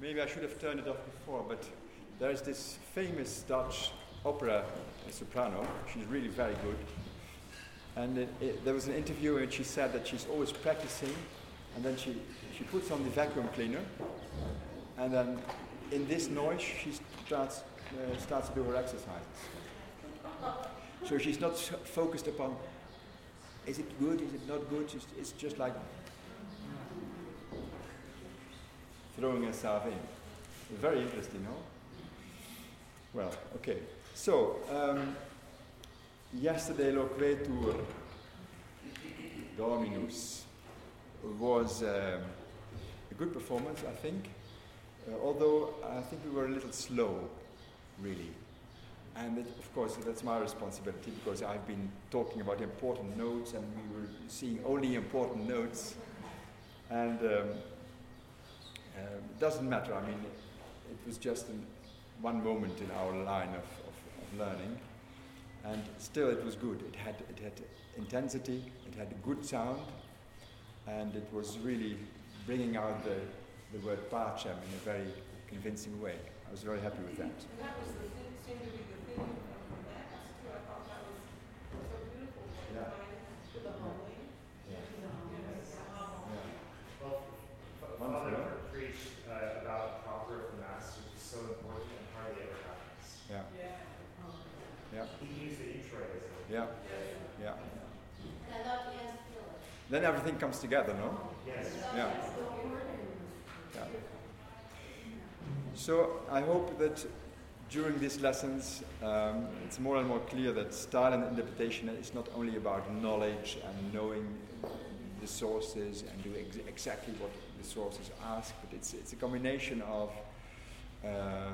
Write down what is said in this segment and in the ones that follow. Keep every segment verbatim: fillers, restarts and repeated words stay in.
maybe I should have turned it off before, but there's this famous Dutch opera soprano. She's really very good. And it, it, there was an interview in which she said that she's always practicing, and then she, she puts on the vacuum cleaner, and then in this noise she starts, uh, starts to do her exercises. So she's not so focused upon, is it good, is it not good, it's, it's just like throwing herself in. Very interesting, no? Well, okay. So, um, yesterday Loquetur Dominus was um, a good performance, I think. Uh, although I think we were a little slow, really. And it, of course, that's my responsibility because I've been talking about important notes and we were seeing only important notes. And um, uh, it doesn't matter. I mean, it, it was just an, one moment in our line of, of, of learning. And still it was good. It had, it had intensity, it had a good sound, and it was really bringing out the, the word Pacem in a very convincing way. I was very happy with that. And that was the thing, seemed to be the theme of the Mass, too. I thought that was so beautiful. Yeah. To the holy. Yeah. To the holy. Yeah. Well, Father preached uh, about proper of the Mass, which is so important and hardly ever happens. Yeah. Yeah. Yeah. He used the E-Tray as a... Yeah. Yeah. And I love the Jens Philip. Then everything comes together, no? Yes. Yeah. Yeah. So I hope that during these lessons um, it's more and more clear that style and interpretation is not only about knowledge and knowing the sources and doing ex- exactly what the sources ask, but it's it's a combination of um,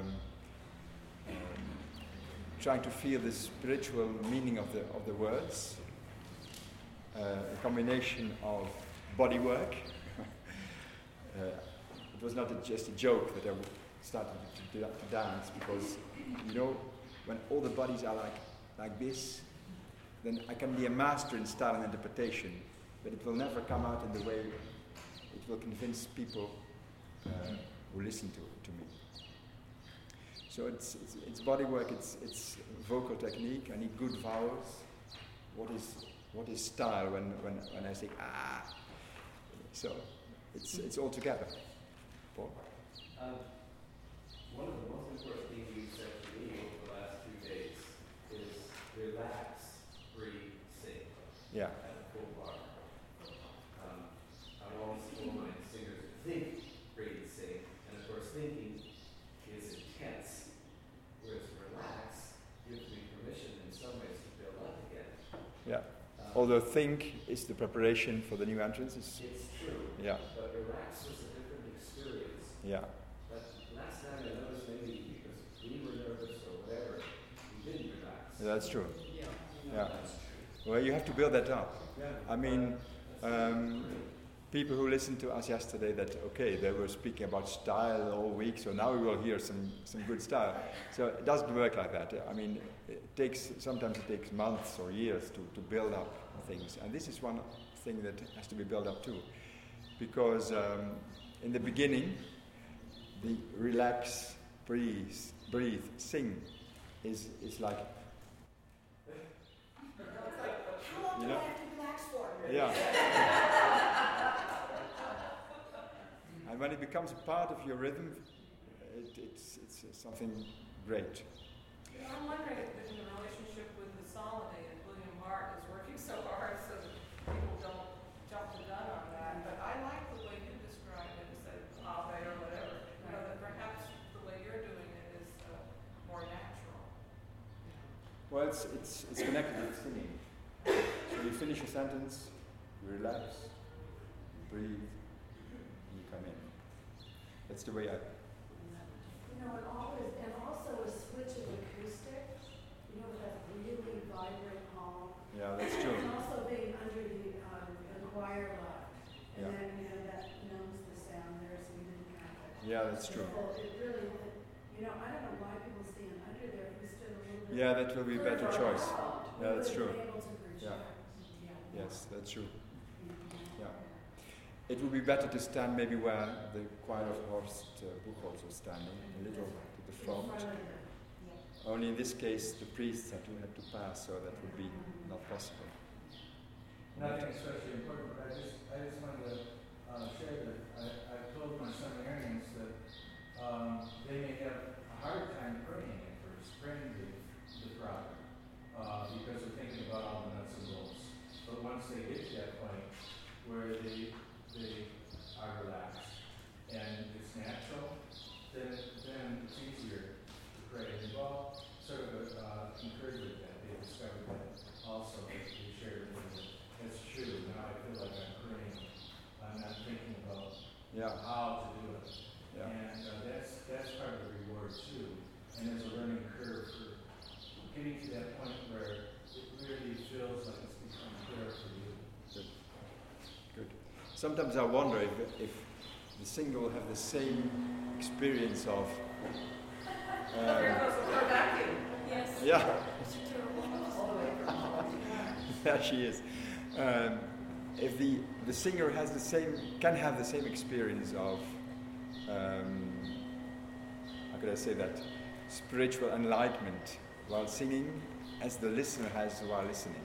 um, trying to feel the spiritual meaning of the of the words, uh, a combination of body work. uh, it was not a, just a joke that I started to, to, to dance because, you know, when all the bodies are like like this, then I can be a master in style and interpretation, but it will never come out in the way it will convince people uh, who listen to to me. So it's, it's it's body work, it's it's vocal technique. I need good vowels. What is what is style when, when, when I say ah? So it's it's all together. Paul? Um, one of the most important things you said to me over the last few days is relax, breathe, sing. Yeah. At a full bar. Um, I always told my singers to think, breathe, sing, and of course thinking is intense, whereas relax gives me permission in some ways to build up again. Yeah. Um, Although think is the preparation for the new entrance. It's, it's true. Yeah. But relax was a different experience. Yeah. But last time I noticed maybe because we were nervous or whatever, we didn't relax. Yeah, that's true. Yeah. Yeah. That's true. Well, you have to build that up. Yeah. I mean, um, people who listened to us yesterday, that okay, they were speaking about style all week, so now we will hear some, some good style. So it doesn't work like that. I mean, it takes sometimes it takes months or years to, to build up things, and this is one thing that has to be built up too, because um, in the beginning, the relax, breathe, breathe, sing, is is like. How long You do know? I have to relax for? Yeah. And when it becomes a part of your rhythm, it, it's it's something great. You know, I'm wondering if in the relationship with the Solomon and William Hart is working so hard so that people don't jump the gun on that. But I like the way you described it instead of Ave or whatever. You know, that perhaps the way you're doing it is uh, more natural. Well, it's it's it's connected with singing. So you finish a sentence, you relax, you breathe, and you come in. That's the way I. You know, and always, and also a switch of acoustic, you know, that really vibrant hall. Yeah, that's true. And also being under the, um, the choir loft. And Yeah. then, you know, that knows the sound there, so you didn't have it. Yeah, that's true. Well, it really, it, you know, I don't know why people stand under there if we stood a little bit. Yeah, that will be a better further choice. out, Yeah, that's we would true. be able to project. Yeah. Yeah. Yes, that's true. Yeah. it would be better to stand maybe where the choir of Horst uh, Buchholz was standing, a little to the front. Only in this case, the priests had to, had to pass, so that would be not possible. Nothing especially important, but I just, I just wanted to uh, share that I, I've told my seminarians that um, they may have a hard time praying at first, praying the, the prophet, uh, because they're thinking about all the nuts and bolts. But once they get to that point where they, they are relaxed and it's natural, then, then it's easier to pray. And we've all sort of uh, concurred with that. They discovered that also, as we shared with them. It's true. Now I feel like I'm praying. I'm not thinking about Yeah. how to do it. Yeah. And uh, that's that's part of the reward too. And there's a learning curve for getting to that point where it really feels like it's become clear for you. Good. Good. Sometimes I wonder if, if the singer will have the same experience of. Um, There goes the vacuum. Yes. yeah. All the way from There she is. Um, if the, the singer has the same, can have the same experience of, um, how could I say that, spiritual enlightenment while singing as the listener has while listening.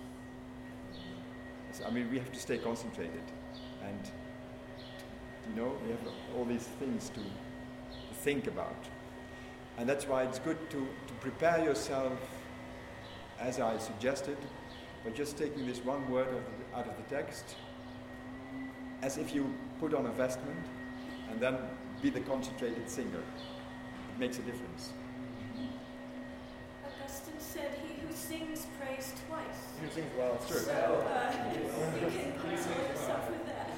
So, I mean, we have to stay concentrated, and you know, we have all these things to, to think about. And that's why it's good to, to prepare yourself, as I suggested, by just taking this one word of the, out of the text, as if you put on a vestment, and then be the concentrated singer. It makes a difference. Augustine said, "He who sings prays twice." You sing well, it's true. So uh, you can console yourself with that.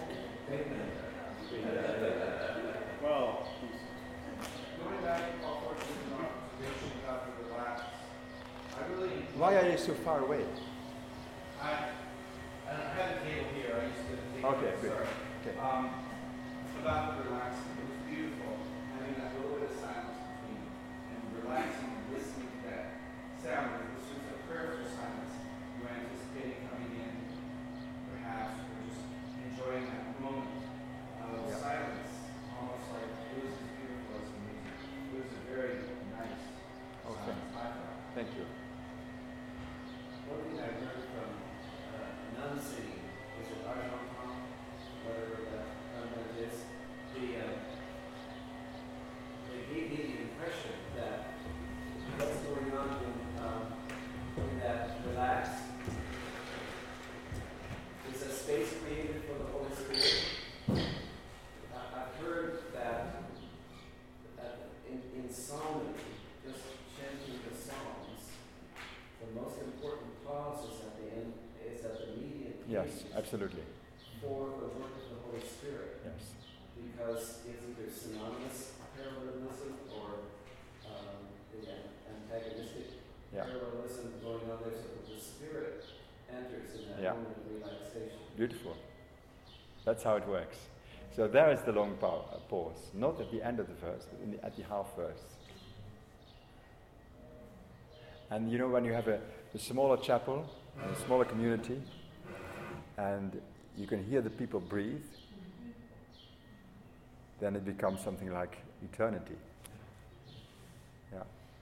Well, going back to Paul Fortune's observation about the relax, I really enjoyed Why are you so far away? I, I don't have a table here. I used to take Okay, it. good. Sorry. Okay. Um, about the relaxing, it was beautiful having that little bit of silence between and relaxing and listening to that sound. It was just a prayerful silence. You were anticipating coming in, perhaps, or just enjoying that moment of Yeah. silence, almost like it was as beautiful as the music. It was a very nice Oh, silence, I thought. Thank you. One thing I learned from uh, nun singing was it Argentan, whatever that convent is, the, uh, they gave me the impression that what's going on in, um, in that relax is a space created for the Holy Spirit. I, I've heard that uh, in, in psalmody, just chanting the psalms, the most important pause is at the end, is at the median Yes, place absolutely. for the work of the Holy Spirit, Yes. because it's either synonymous parallelism or um, the an- antagonistic Yeah. parallelism going on there, so that the Spirit enters in that Yeah. moment of relaxation. Beautiful. That's how it works. So there is the long pa- uh, pause, not at the end of the verse, but in the, at the half verse. And you know, when you have a, a smaller chapel, a smaller community, and you can hear the people breathe, then it becomes something like eternity. Yeah.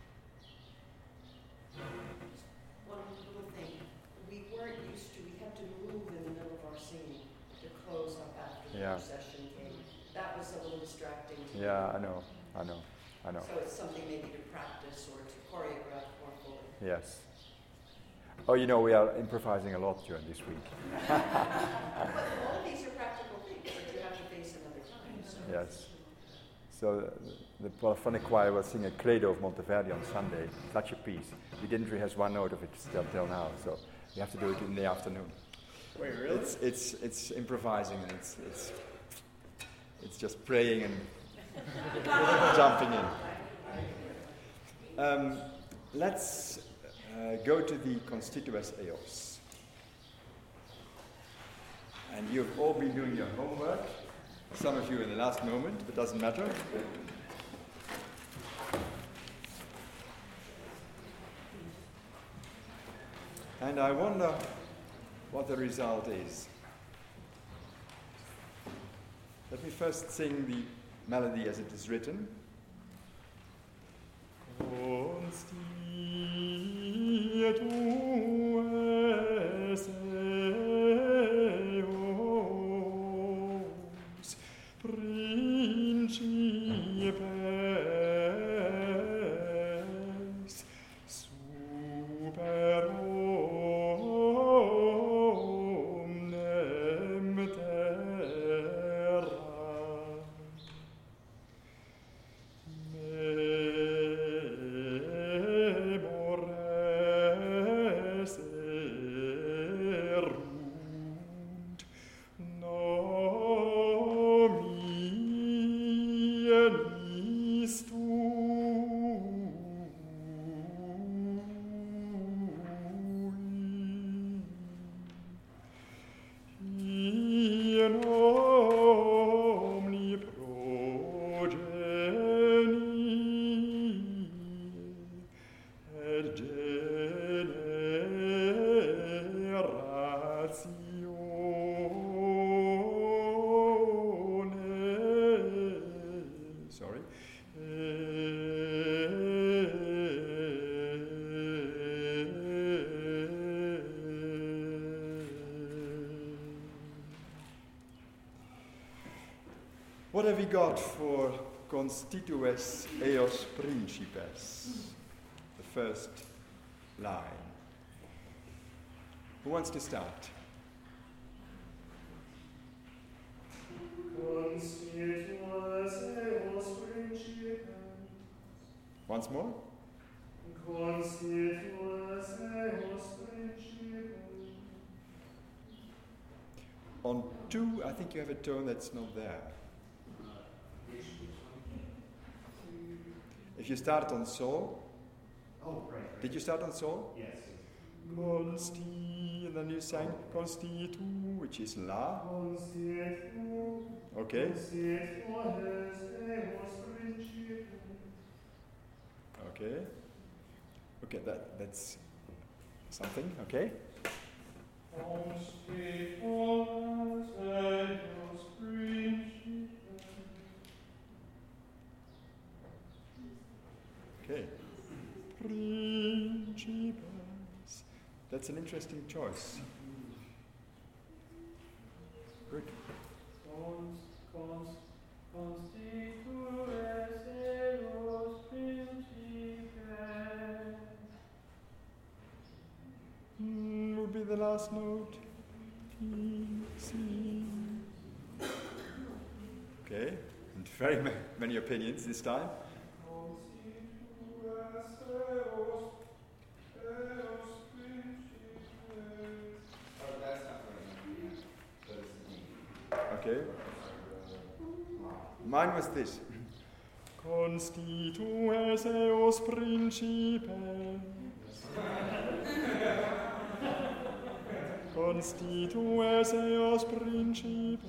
One little thing, we weren't used to, we had to move in the middle of our singing to close up after the Yeah. procession came. That was a little distracting to me. Yeah, I know, I know, I know. So it's something maybe to practice or to choreograph more fully. Yes. Oh, you know, we are improvising a lot during this week. But all of these are practical things that you have to face another time. So Yes. So the, the polyphonic choir will sing a Credo of Monteverdi on Sunday. Such a piece. We didn't rehearse one note of it still till now, so we have to do it in the afternoon. Wait, really? It's it's it's improvising and it's it's it's just praying and jumping in. Um, let's uh, go to the Constituas Eos. And you've all been doing your homework. Some of you in the last moment, but doesn't matter. And I wonder what the result is. Let me first sing the melody as it is written. What have we got for constitues eos principes? The first line. Who wants to start? Constitues eos principes. Once more? Constitues eos principes. On two, I think you have a tone that's not there. If you start on sol, Oh, right. right. did you start on sol? Yes. Consti, and then you sang constitu, which is la. Constitu. Okay. Constitues eos principes. Okay. Okay, that that's something. Okay. Constitues eos principes. Okay. Principes. That's an interesting choice. Good. Cons, cons, constitues eos principes. Mm, would be the last note. T, C. Okay. And very ma- many opinions this time. Okay. Mine was this. Constitues eos principes. Constitues eos principes.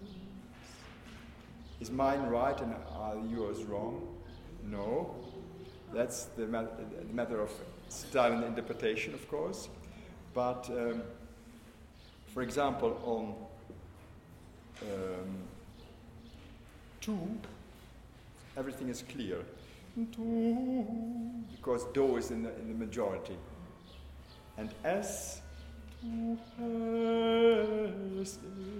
Is mine right and are yours wrong? No. That's the, ma- the matter of style and interpretation, of course. But, um, for example, on um, two, everything is clear. Two, because do is in the, in the majority. And S, two, S,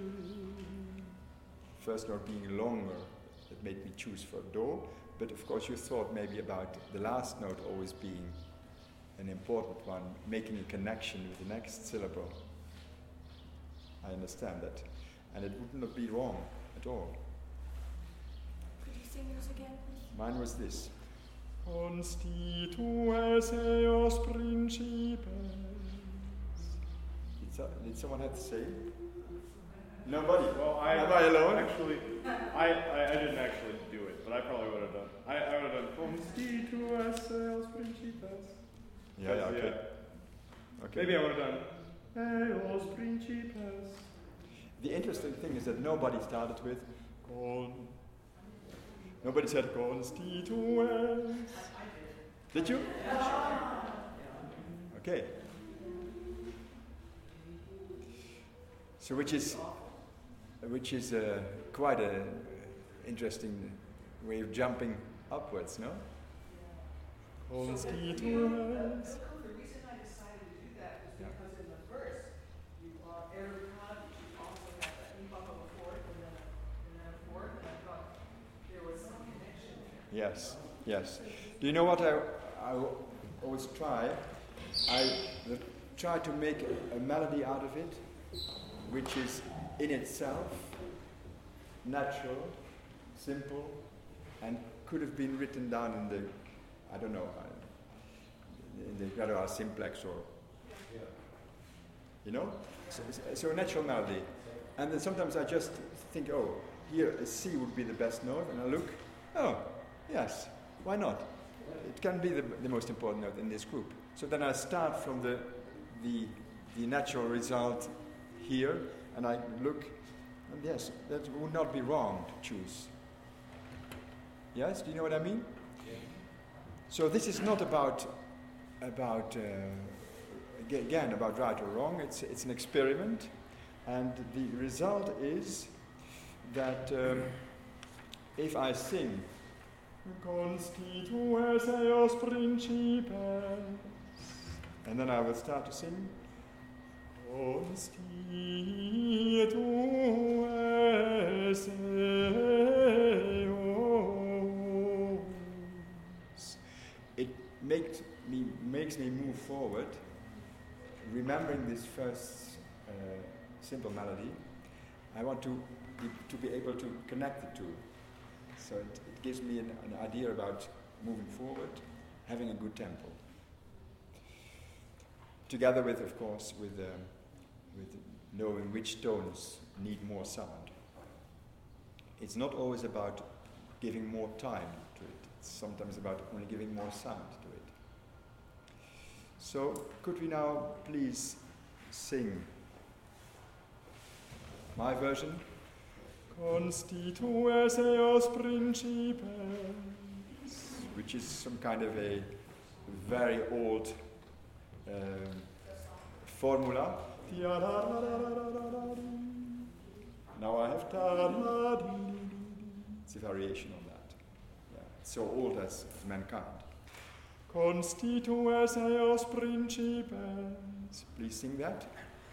first note being longer, that made me choose for do. But of course you thought maybe about the last note always being an important one, making a connection with the next syllable. I understand that. And it would not be wrong at all. Could you sing yours again, please? Mine was this. Constitues eos principes. Did, so, did someone have to say it? Nobody? Well, I Am I alone? Actually, I, I, I didn't actually do it, but I probably would have done. I, I would have done constitues eos principes. Yeah, yeah, okay. Okay. Maybe I would have done eos principes. The interesting thing is that nobody started with con. Nobody said constitues. Did you? Okay. So which is which is uh, quite a interesting way of jumping upwards, no? So the, the, the reason I decided to do that is Yeah. because in the verse, you are every time you also have that you bump of a fourth and then a, and then a fourth, and I thought there was some connection there. Yes, yes. Do you know what I, I always try? I uh, try to make a melody out of it, which is in itself natural, simple, and could have been written down in the, I don't know, uh, in the gradual simplex or, you know? So, so a natural melody. And then sometimes I just think, oh, here a C would be the best note, and I look, oh, yes, why not? It can be the, the most important note in this group. So then I start from the, the, the natural result here, and I look, and yes, that would not be wrong to choose. Yes, do you know what I mean? Yeah. So this is not about, about uh, ag- again, about right or wrong. It's, it's an experiment, and the result is that um, if I sing Constitues eos principes, and then I will start to sing Constitues eos, it makes me makes me move forward, remembering this first uh, simple melody. I want to be, to be able to connect the two. So it, it gives me an, an idea about moving forward, having a good tempo. Together with, of course, with, um, with knowing which tones need more sound. It's not always about giving more time to it. It's sometimes about only giving more sound to it. So could we now please sing my version? Constitues eos principes, which is some kind of a very old um, formula. Now I have ta. It's a variation on that. Yeah. It's so old as, as mankind. Constitues eos principes. Please sing that.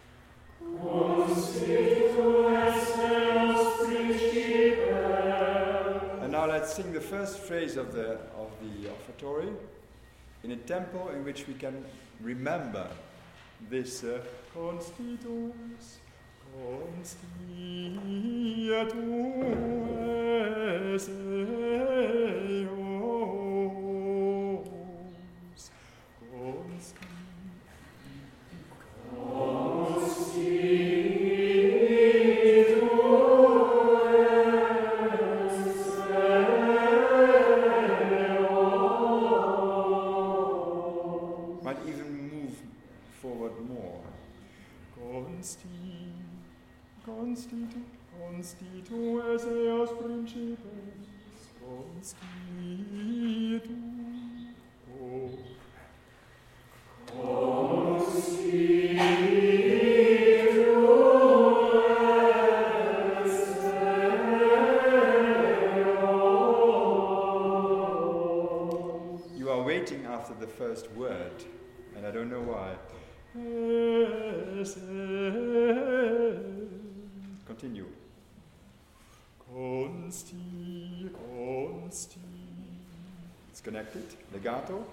And now let's sing the first phrase of the of the offertory in a tempo in which we can remember this uh, Constitues, Constitues eos, Constitues. Constitues eos principes, constitu, oh. You are waiting after the first word, and I don't know why. Continue. Consti, consti. It's connected. Legato.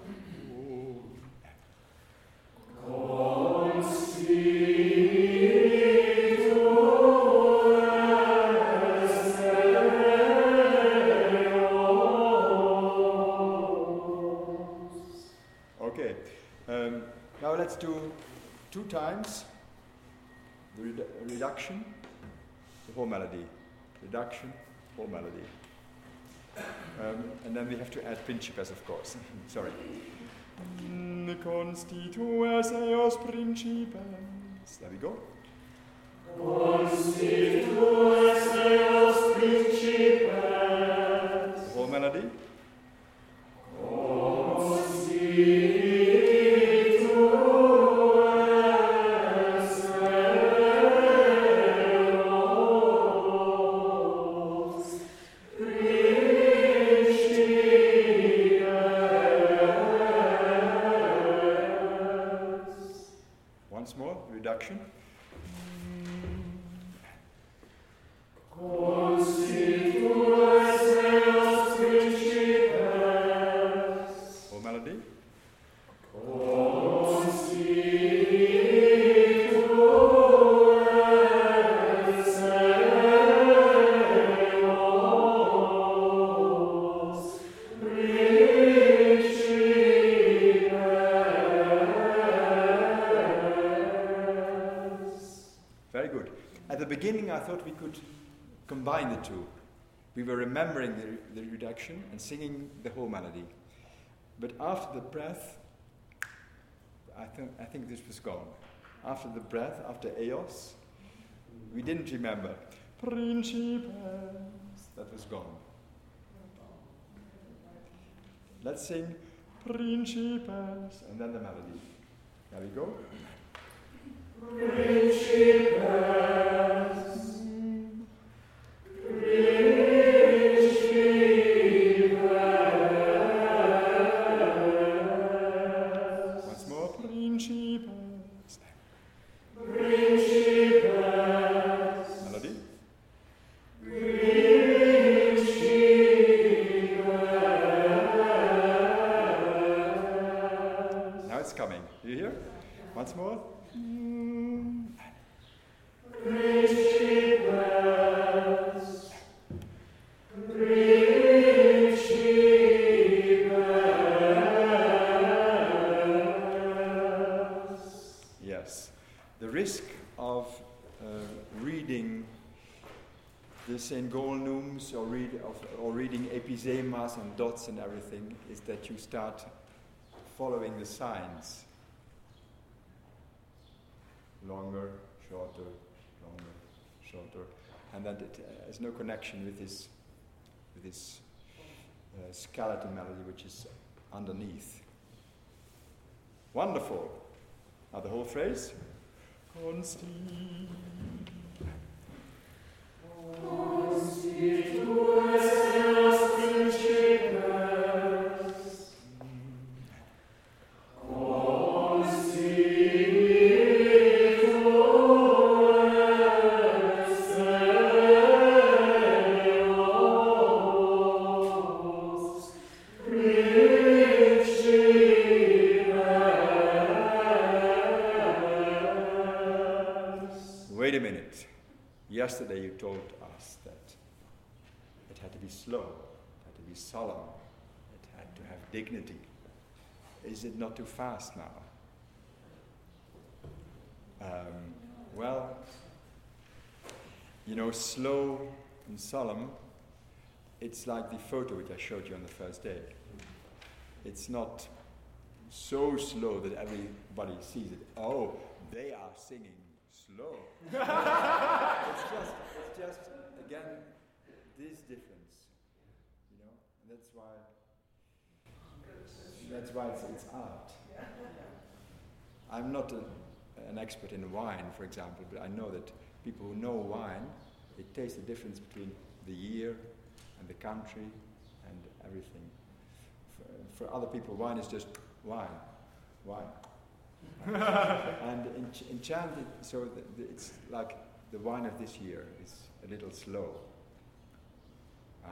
Okay. Um, now let's do two times the redu- reduction, the whole melody. Reduction, whole melody. Um, and then we have to add principes, of course. Sorry. Constitues eos principes. There we go. Constitues eos principes. The whole melody. beginning, I thought we could combine the two. We were remembering the, the reduction and singing the whole melody. But after the breath, I, th- I think this was gone. After the breath, after Eos, we didn't remember. Principes. That was gone. Let's sing Principes, and then the melody. There we go. Principes. Once more, Principes. Principes. Melody. Now it's coming. Do you hear? Once more. Yes. The risk of uh, reading the Saint Golnums or, read, of, or reading epizemas and dots and everything is that you start following the signs. Longer, shorter, longer, shorter, and that it uh, has no connection with this, with this uh, skeleton melody which is underneath. Wonderful. Now the whole phrase. Consti. Constitues eos principes. Wait a minute. Yesterday you told us that it had to be slow, it had to be solemn, it had to have dignity. Is it not too fast now? Um, well, you know, slow and solemn, it's like the photo which I showed you on the first day. It's not so slow that everybody sees it. Oh, they are singing slow. it's just, it's just again this difference, you know. And that's why, that's why it's, it's art. I'm not a, an expert in wine, for example, but I know that people who know wine, they taste the difference between the year and the country and everything. For, for other people, wine is just wine, wine. And ench- enchanted, so the, the, it's like the wine of this year is a little slow. Ah.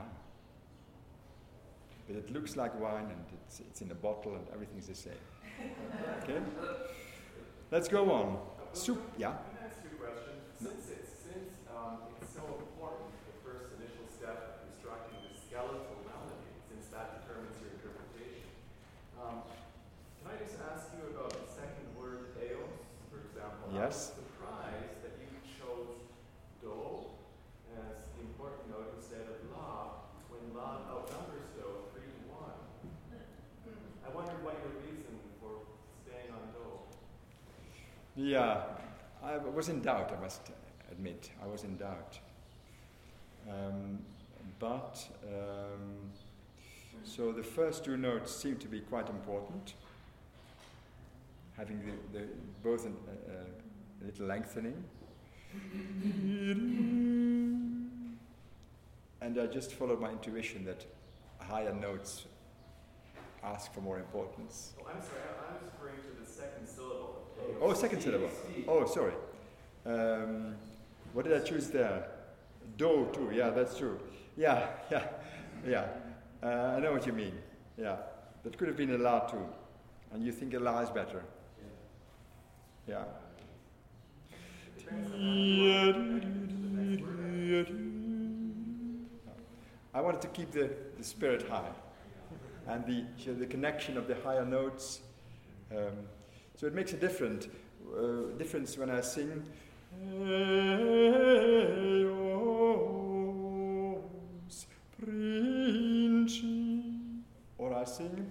But it looks like wine and it's, it's in a bottle and everything's the same. Okay? Let's go on. Soup, yeah? Can I ask you a question? Since it's, since, um, it's so important, the first initial step of constructing the skeletal melody, since that determines your interpretation, um, can I just ask you about the second word, eos, for example? Yes. I was surprised that you chose do as the important note instead of la, when la outnumbers do three to one. I wondered what your reason for staying on do. Yeah, I was in doubt, I must admit. I was in doubt. Um, but, um, so the first two notes seem to be quite important, having the, the both an, uh, a little lengthening. And I just followed my intuition that higher notes ask for more importance. Oh, I'm sorry, I, I was referring to the second syllable. Oh, second syllable. Oh, sorry. Um, what did I choose there? Do, too. Yeah, that's true. Yeah, yeah, yeah. Uh, I know what you mean. Yeah. That could have been a la, too. And you think a la is better. Yeah. I wanted to keep the, the spirit high. And the, so the connection of the higher notes. Um, So it makes a different uh, difference when I sing. Eos Princi. Or I sing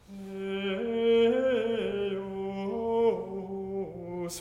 Eos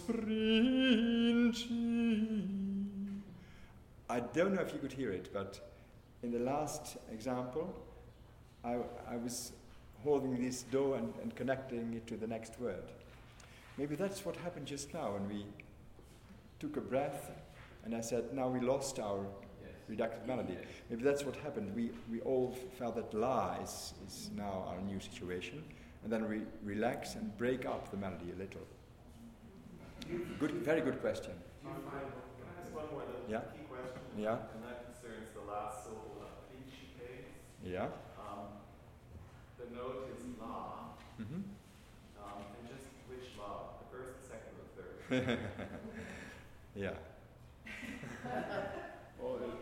Princi. I don't know if you could hear it, but in the last example, I, I was holding this do and, and connecting it to the next word. Maybe that's what happened just now when we took a breath and I said, now we lost our Yes. reductive melody. Maybe that's what happened. We, we all felt that la is, is now our new situation, and then we relax and break up the melody a little. Good, very good question. Do you find, can I ask one more little Yeah. key question? Yeah. And that concerns the last syllable of principes. Yeah. Um, the note is la, Mm-hmm. um, and just which la? The first, the second, or the third? Yeah. Well, it-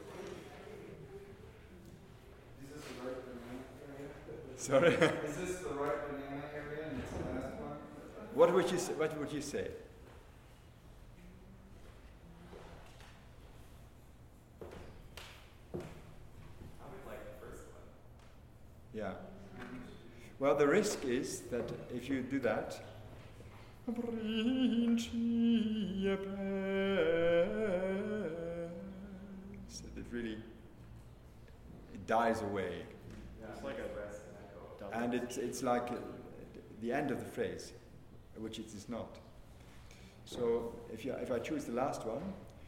Is this the right banana area? Sorry. Is this the right banana area and it's the last one? What would you say? What would you say? I would like the first one. Yeah. Well, the risk is that if you do that, it really it dies away, Yeah, it's like a rest and echo. and it's it's like uh, the end of the phrase, which it is not. So if you if I choose the last one,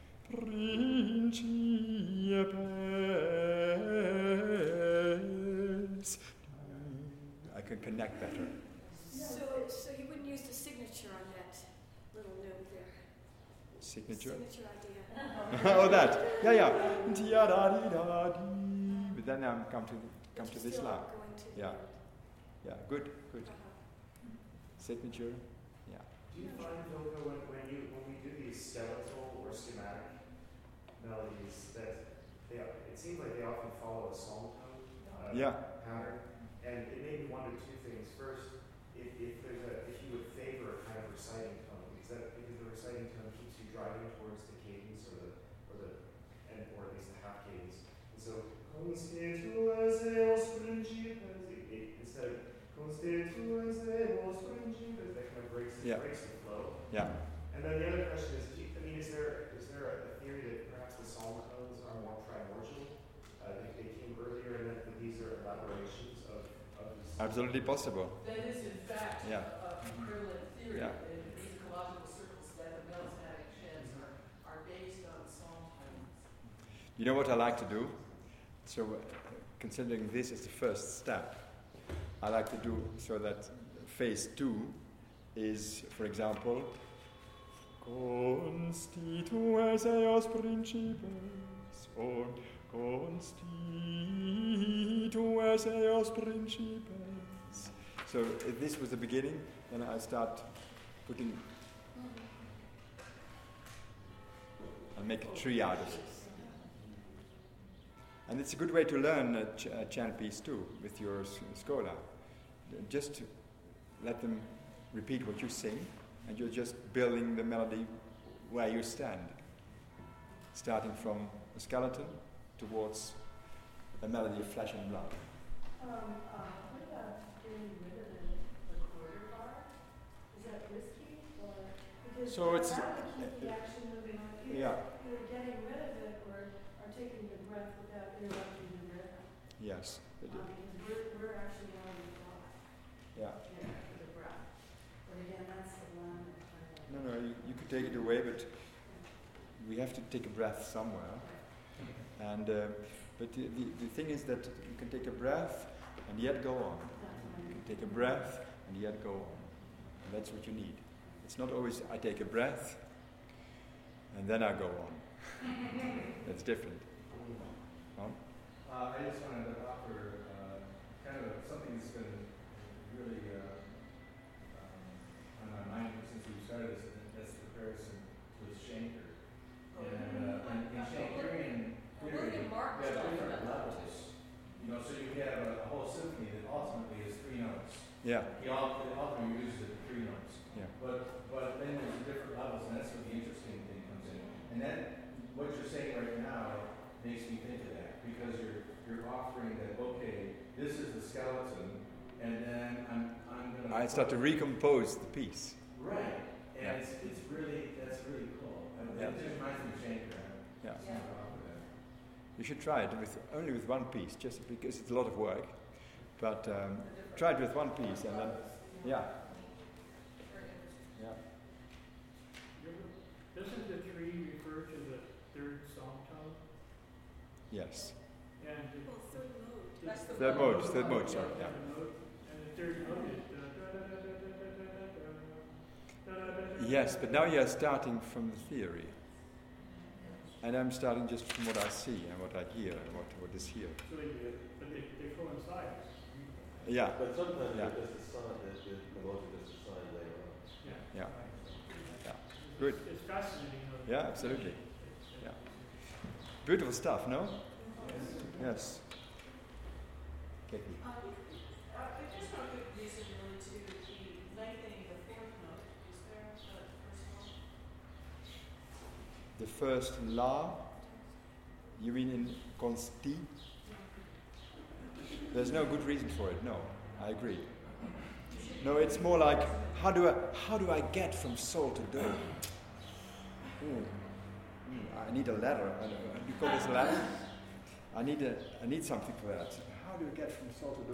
I can connect better. So, so you wouldn't use the signature on that little note there? Signature. Signature idea. Oh, that. Yeah, yeah. Dia-da-dee-da-dee. But then I'm come to come But to you're this still line. going to the Yeah. end. Yeah, good, good. Uh-huh. Signature. Yeah. Do you find, Vilka, when, when you when we do these skeletal or schematic melodies, that they it seems like they often follow a psalm tone uh, Yeah. pattern, and it made me wonder two things. First, if, if there's a if you would favor a kind of reciting tone, because that because the reciting tone keeps you driving towards the cadence or the or the and or at least the half cadence. And so constitues eos principes it- it- instead of constitues eos principes, that kind of breaks Yeah. breaks the flow. Yeah. And then the other question is, do you, I mean, is there is there a, a theory that perhaps the psalm tones are more primordial? Uh, they, they came earlier, and then that these are elaborations of of this. Absolutely possible. That is in fact Yeah. a, a prevalent theory Yeah. in musicological circles that the melismatic chants are, are based on psalm tones. You know what I like to do? So, uh, considering this as the first step, I like to do so that phase two is, for example, constitues eos principes, or constitues eos principes. So, if this was the beginning, then I start putting, I'll make a tree out of it. And it's a good way to learn a, ch- a chant piece too, with your s- scholar. Just to let them repeat what you sing, and you're just building the melody where you stand. Starting from a skeleton towards a melody of flesh and blood. Um, uh, what about getting rid of the, the quarter bar? Is that risky, or, because So it's- that would keep the action moving on. Either, Yeah. either getting rid of it or, or taking the breath without interrupting the rhythm. Yes. Um, because we're, we're actually on the clock, Yeah. you know, for the breath. But again, that's the one that kind of. No, no, you, you could take it away, but we have to take a breath somewhere. And uh, but the, the, the thing is that you can take a breath and yet go on. You can take a breath and yet go on. And that's what you need. It's not always I take a breath and then I go on. That's different. Huh? Uh, I just wanted to offer uh, kind of something that's been really uh, um, on my mind since we started this, and that's the comparison with Schenker. And uh, in, in Schenkerian Well, theory, William you Martin's have talking different about that levels. You know, so you have a, a whole symphony that ultimately is three notes. Yeah. He ul- it ultimately uses it three notes. Yeah. But but then there's different levels, and that's what the interesting thing comes in. And then what you're saying right now makes me think of that, because you're you're offering that, okay, this is the skeleton, and then I'm I'm gonna I start to recompose the piece. Right. And Yeah. it's it's really that's really cool. And Yeah. it just reminds me of Shane Graham. Yeah. It's not wrong with that. You should try it with only with one piece, just because it's a lot of work. But um, try it with one piece, and then yeah, yeah. Doesn't the tree refer to the third psalm tone? Yes. And the Well, third mode. That's the Third mode, third mode, sorry. Yeah. third mode, and the third mode is da da da da da da da da da da da da. Yes, but now you're starting from the theory, and I'm starting just from what I see and what I hear and what what is here. So they, but they, they coincide. Yeah. But sometimes Yeah. it does the sign, the, the, the Lord does the sign later on. Yeah. Yeah. Yeah. Good. It's fascinating. though. Yeah, absolutely. Yeah. Beautiful stuff, no? Yes. Katie. Um, uh, there's no good reason really to be lengthening the fourth note, is there, the first The first one? la, you mean in consti? There's no good reason for it, no. I agree. No, it's more like, how do I, how do I get from sol to do? Ooh. Mm, I need a ladder. I don't know. You call this a ladder? I need a, I need something for that. How do you get from sol to do?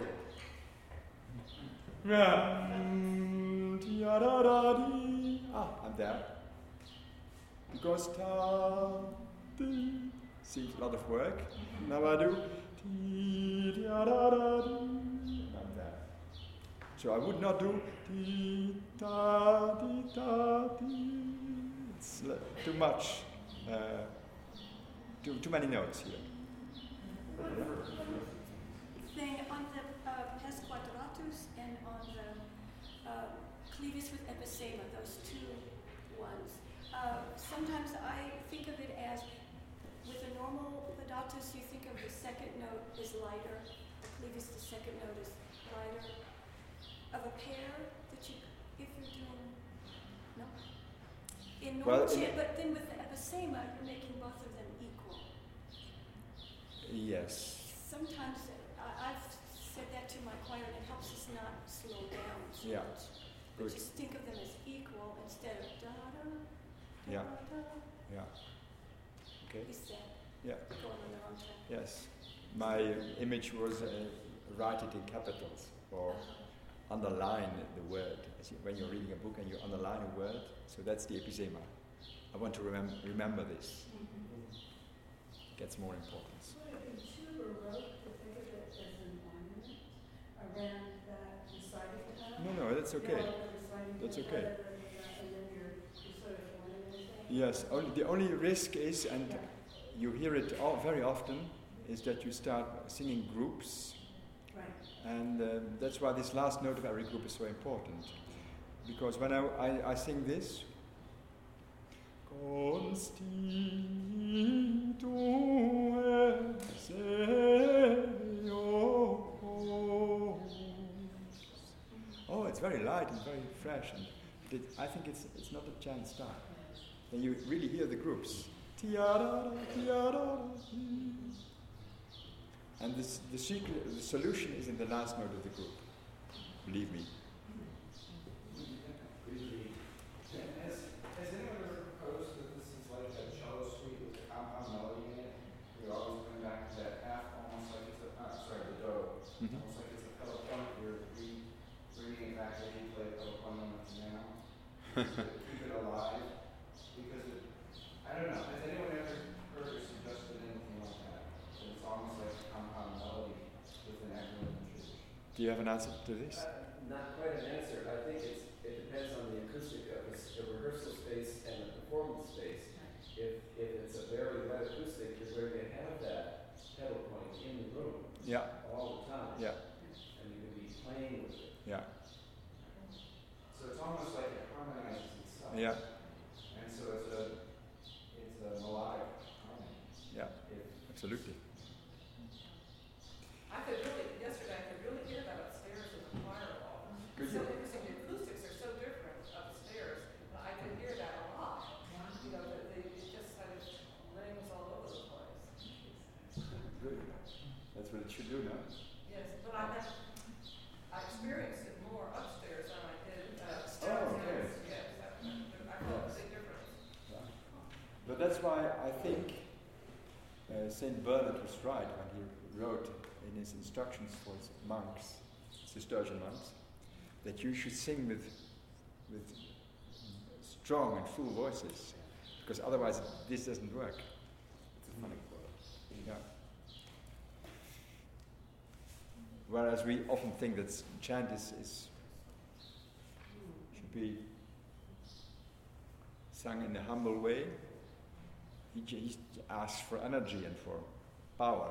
Ah, I'm there. Because ta, ti, seems a lot of work. Now I do ti, da, da, da, di. I'm there. So I would not do ti, ta, di, ta, di. It's le- too much. Uh, too too many notes here. Thing on the uh, pes quadratus and on the uh, clevis with epicema, those two ones. Uh, sometimes I think of it as, with a normal pedatus, you think of the second note is lighter, the clevis, the second note is lighter. Of a pair that you, if you're doing, no? In Well, normal, in- chant, but then with the epicema, you're making both of them equal. Yes. Sometimes I, I've said that to my choir, and it helps us not slow down so Yeah. much. But Good. just think of them as equal instead of da da da Yeah. da. Yeah. Okay. Is that Yeah. going on the wrong track? Yes. My image was uh, write it in capitals or underline the word. As you, when you're reading a book and you underline a word, so that's the epicema. I want to remem- remember this. Gets more importance. Would it be too baroque to think of it as an ornament around that reciting pad? No, no, that's okay. You know, like the reciting That's pad, okay. da, da, da, da, and then you're, you're sort of ornamenting. Yes. Only, the only risk is, and Yeah. you hear it all, very often, is that you start singing groups. Right. And um, that's why this last note of every group is so important. Because when I, I, I sing this, oh, it's very light and very fresh, and it, I think it's it's not a chant style. Then you really hear the groups. And this, the, secret, the solution is in the last note of the group. Believe me. Has, has anyone ever proposed that this is like a cello suite with a compound melody in it? You're always coming back to that half, almost like it's a, uh, sorry, the do, Mhm. almost like it's a pedal point, you're re- bringing it back as you play pedal point on the piano. to keep it alive, because it, I don't know, has anyone ever heard or suggested anything like that? That it's almost like a compound melody with an Anglican tradition. Do you have an answer to this? Uh, not quite an answer. I think it's, it depends on the acoustic of the, s- the rehearsal space and the performance space. If, if it's a very wet acoustic, you're going to have that pedal point in the room Yeah, all the time. yeah, And you can be playing with it. yeah, So it's almost like it harmonizes itself. yeah, And so it's a, it's a melodic harmony. yeah, If absolutely. I could really, yesterday, I could really hear that upstairs in the choir hall. Could It's so you? interesting, the acoustics are so different upstairs, but I could hear that a lot. You know, the, the, it just, I That's what it should do, no? Yes, but I have, I experienced it more upstairs than I did uh, Oh, downstairs. okay. Yes, that, I felt a big difference. Yeah. But that's why I think uh, Saint Bernard was right when he wrote in his instructions for his monks, Cistercian monks, that you should sing with with strong and full voices, because otherwise this doesn't work. It's a funny quote. Yeah. Whereas we often think that s- chant is, is should be sung in a humble way. He, j- he asks for energy and for power.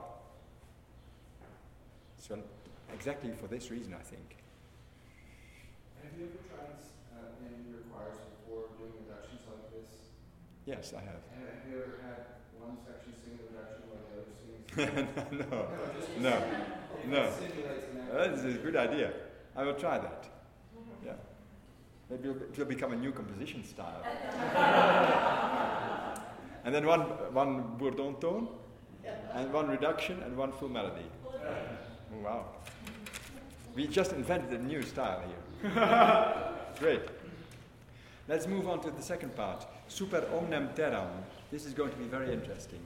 So exactly for this reason, I think. Have you ever tried uh, in your choirs before doing reductions like this? Yes, I have. And have you ever had one section sing the reduction while the other sings? no, just no, it no. simulates an Uh, That is a good idea. I will try that. Yeah. Maybe it'll, it will become a new composition style. And then one one bourdon tone, and one reduction, and one full melody. Oh, wow. We just invented a new style here. Great. Let's move on to the second part. Super omnem terram. This is going to be very interesting.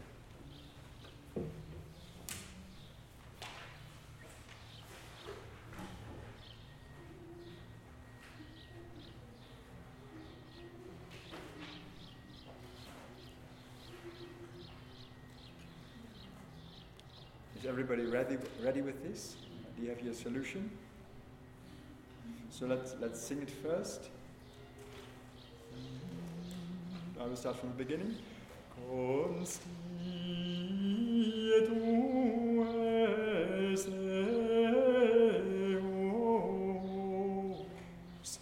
Is everybody ready ready with this? Do you have your solution? So let's let's sing it first. I will start from the beginning. Constitues eos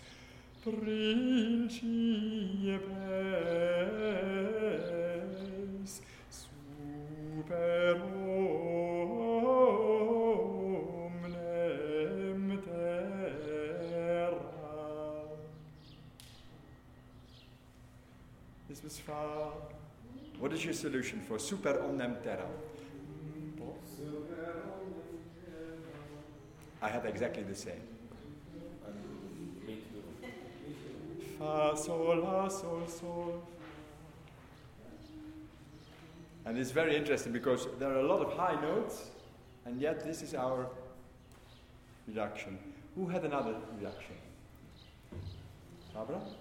principes super omnem terra. This was far. What is your solution for super omnem terra? I had exactly the same. Me too. Fa, sol, la, sol, sol. And it's very interesting because there are a lot of high notes, and yet this is our reduction. Who had another reduction? Barbara?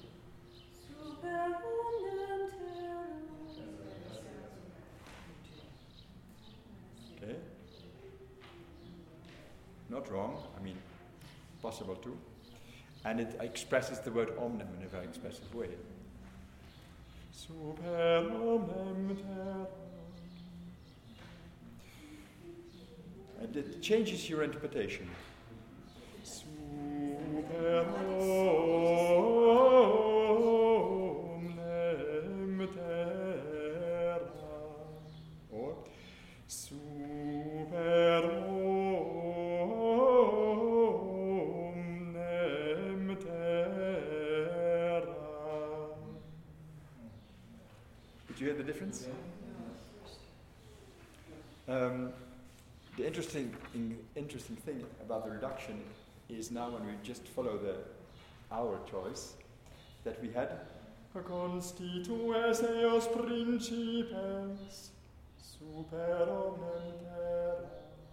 Okay. Not wrong, I mean, possible too. And it expresses the word omnem in a very expressive way. Super omnem terra. And it changes your interpretation. Super omnem terra. Or super omnem terra. Did you hear the difference? Um, the interesting, in, interesting thing about the reduction is now when we just follow the our choice that we had constitues eos principes super omnem terra.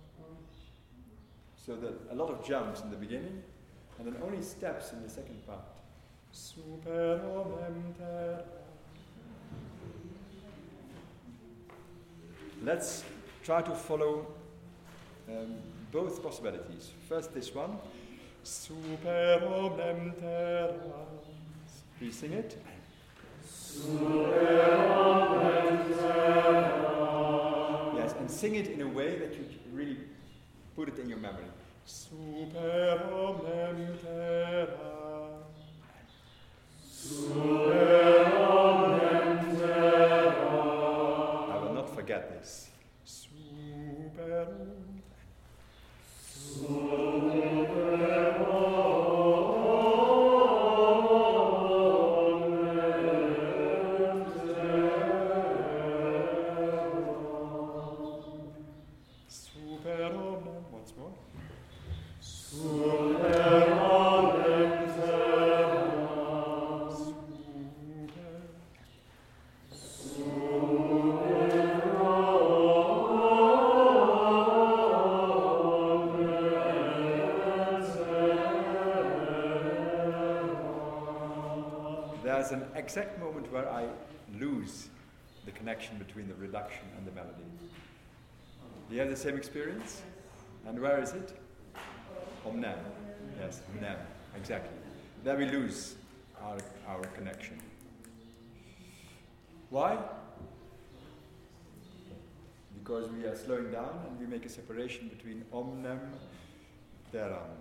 So that a lot of jumps in the beginning and then only steps in the second part. Super omnem terra. Let's try to follow um, both possibilities. First this one. Super omnem terra. Please sing it. Super omnem terra. Yes, and sing it in a way that you really put it in your memory. Super omnem terra. Super omnem terra. I will not forget this. Super. Super Super omnem. Once more. Super omnem terra. There's an exact moment where I lose the connection between the reduction and the melody. Do you have the same experience? And where is it? Omnem. Yes, omnem. Exactly. There we lose our, our connection. Why? Because we are slowing down and we make a separation between omnem, teram.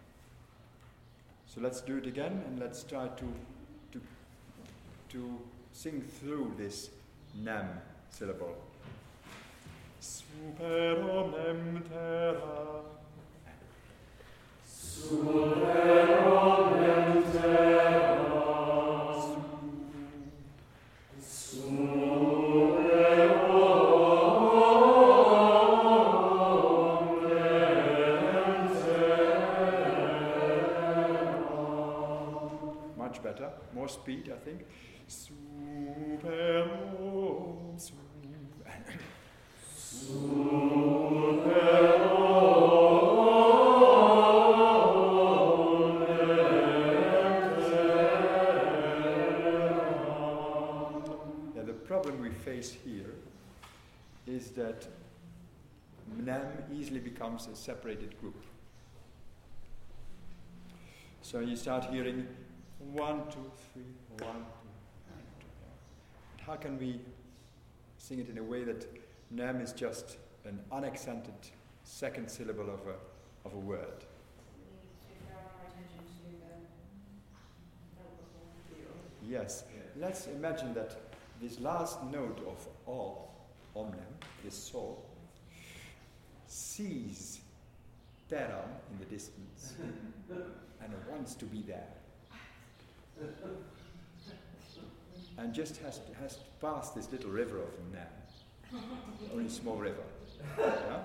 So let's do it again and let's try to to to sing through this nem syllable. Super omnem terra. Super omnem terra. Much better, more speed, I think. Super om, super. Yeah, the problem we face here is that nem easily becomes a separated group. So you start hearing one, two, three, one, two, one, two. Yeah. How can we sing it in a way that nem is just an unaccented second syllable of a of a word? Yes. Let's imagine that this last note of all, omnem, this sol, sees teram in the distance and wants to be there. And just has to, has to pass this little river of nem. Only small river. Yeah?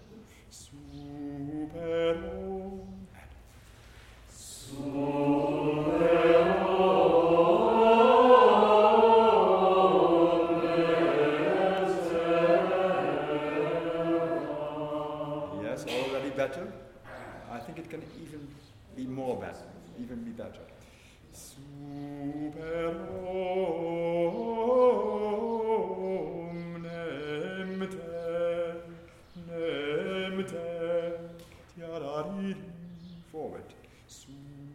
Super om. Yes, already better. I think it can even be more better, even be better. Super omnem te, nem te, tiarari, forward. Su,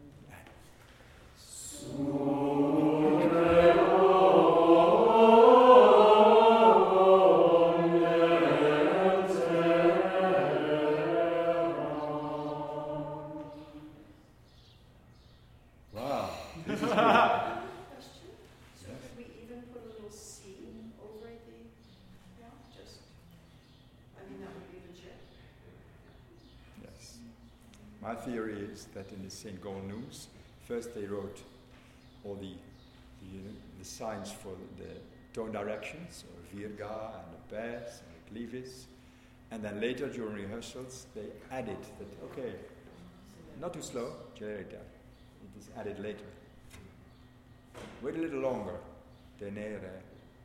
wow. This is good. Question? So could we even put a little C over the, yeah, just, I mean, that would be legit. Yes. My theory is that in the Saint News, first they wrote all the, the, the signs for the tone directions, or virga and the bass and the clevis, and then later during rehearsals they added that, okay, not too slow, later. It is added later. Wait a little longer, tenere.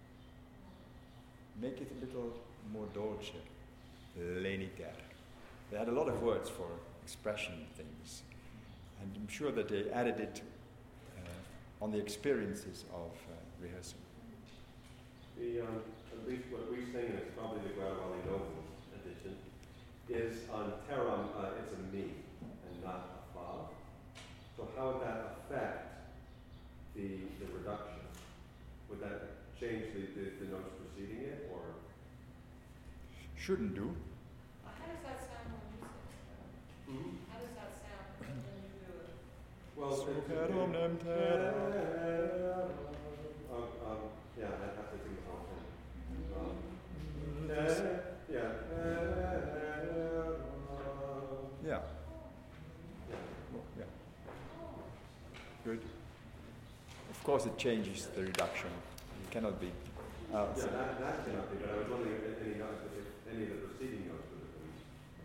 Make it a little more dolce, leniter. They had a lot of words for expression things, and I'm sure that they added it uh, on the experiences of uh, rehearsing. The, um, at least what we sing, and it's probably the Graduale Novum edition, is on teram, uh, it's a mi and not a fa. So how would that affect the the reduction? Would that change the, the, the notes preceding it, or? Shouldn't do. How does that sound when you sing? Mm-hmm. How does that sound when you do it? Well, Super omnem terra. Um, um, yeah, I'd have to think the whole thing. Um, te- yeah. Yeah. Well, yeah. Good. Of course, it changes the reduction. It cannot be. Uh, Yeah, so- that, that cannot be, but I was wondering if any, notes- if any of the preceding notes would have been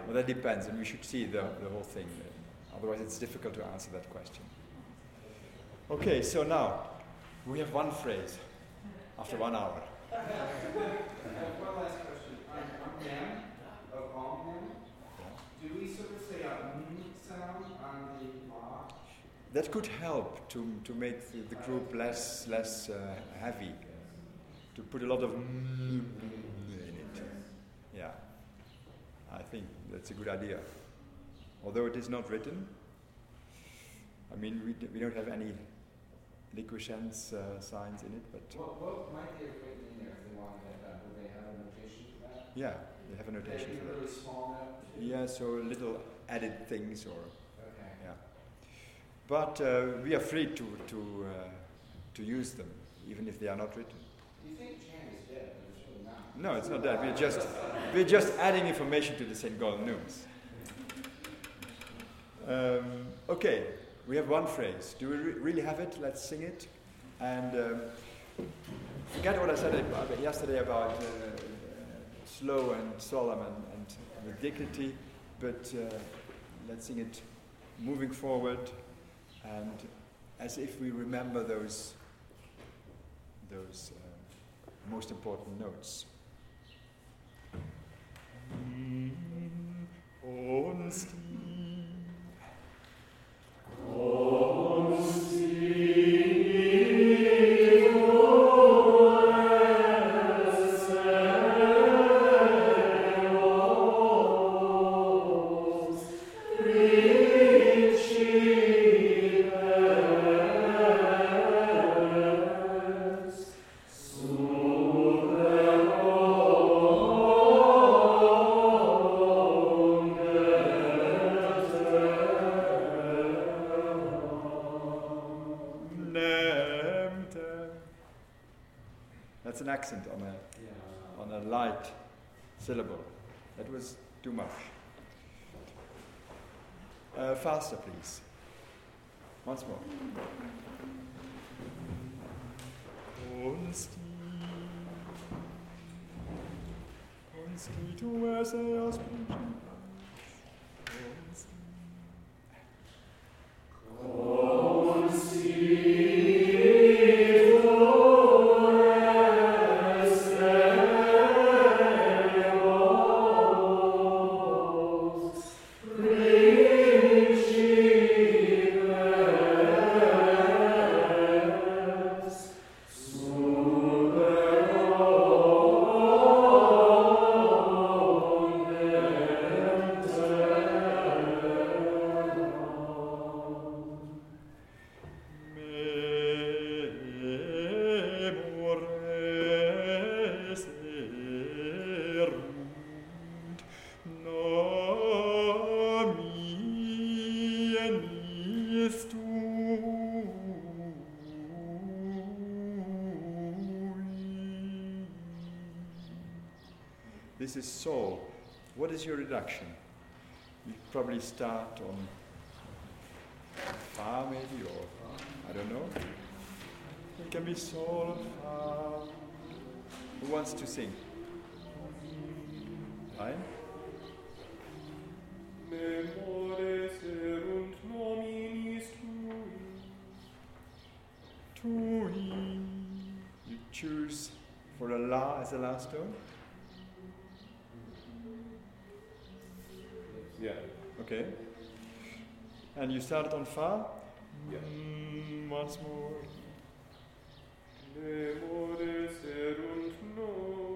Well, that depends, and we should see the, the whole thing. Otherwise, it's difficult to answer that question. Okay, so now we have one phrase after one hour. I have one last question. On, on mem, of all mem, do we sort of say a mm sound on the ma? That could help to to make the, the group less less uh, heavy. To put a lot of mm in it. Yeah, I think that's a good idea. Although it is not written. I mean, we d- we don't have any liquescence uh, signs in it, but What, what might they have written in there if they wanted that done? Would they have a notation for that? yeah, they have a notation Maybe for a really that. small note? Yeah, so little added things or Okay. yeah. But uh, we are free to to uh, to use them, even if they are not written. You think Chan is dead, but it's really not. No, it's not that. We're just we're just adding information to the Saint Golden Neumes. Um, okay, we have one phrase. Do we re- really have it? Let's sing it. And um, forget what I said about, yesterday about uh, slow and solemn and, and with dignity, but uh, let's sing it moving forward and as if we remember those those uh, most important notes. Uns That's an accent on a Yeah. on a light syllable. That was too much. Uh, faster, please. Once more. Uns die, uns die tu es eos principium. Uns memores erunt nominis tui. This is Sol. What is your reduction? You probably start on Fa maybe, or I don't know. It can be Sol, Fa. Who wants to sing? Ryan? Memores erunt nominis tui. Tui. You choose for a La as the last tone? Yeah. Okay. And you started on Fa? Yeah. Mm, once more. Memores erunt no.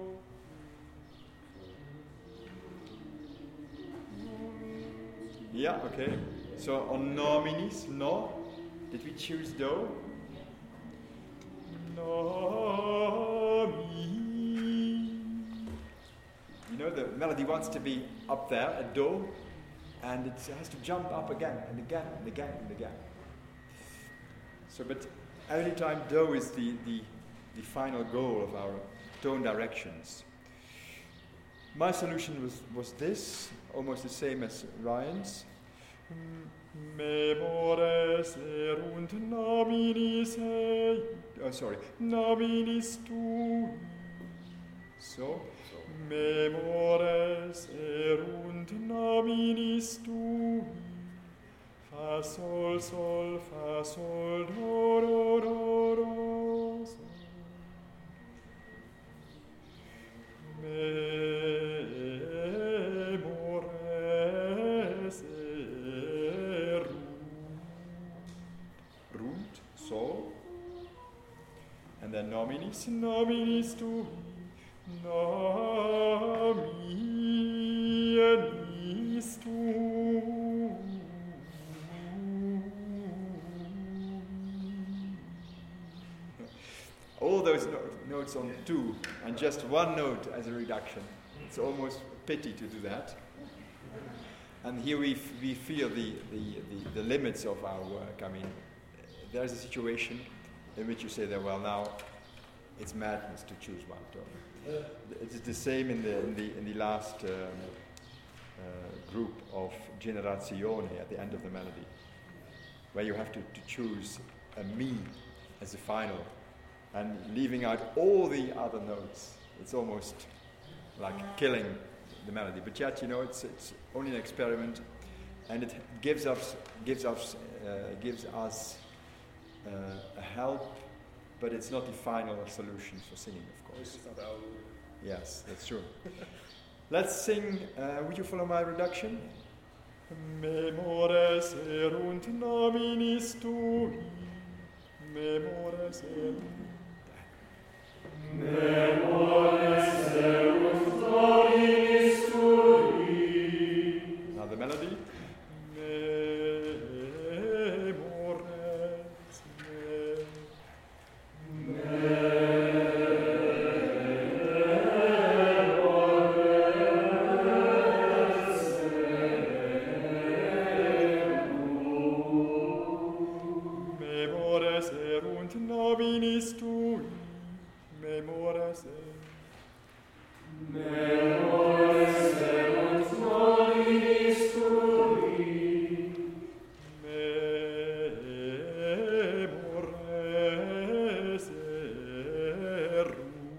Yeah, okay. So on nominis, no. Did we choose Do? Nomi. You know, the melody wants to be up there at Do, and it has to jump up again and again and again and again. So, but every time Do is the, the, the final goal of our tone directions. My solution was, was this, almost the same as Ryan's. Memores erunt nominis ei, oh sorry, nominis tui. So, memores erunt erunt nominis tui, fa sol sol fa sol do do do do sol. Memores erunt, runt, sol, and then nominis, nominis tui, nominis tui. All those no- notes on two and just one note as a reduction. It's almost a pity to do that. And here we, f- we feel the, the, the, the limits of our work. I mean, there's a situation in which you say that, well, now it's madness to choose one tone. It's the same in the, in the, in the last um, uh, group of Generazione at the end of the melody, where you have to, to choose a mi as the final, and leaving out all the other notes. It's almost like killing the melody. But yet, you know, it's it's only an experiment, and it gives us gives us uh, gives us uh, a help, but it's not the final solution for singing, of course. It's not out. Yes, that's true. Let's sing. Uh, would you follow my reduction? Memores erunt nominis tui. Memores erunt. Memores erunt nominis tui. Now the melody. Memores, memores erunt nominis tui. Memores Memores erunt nominis tui. Memores erunt.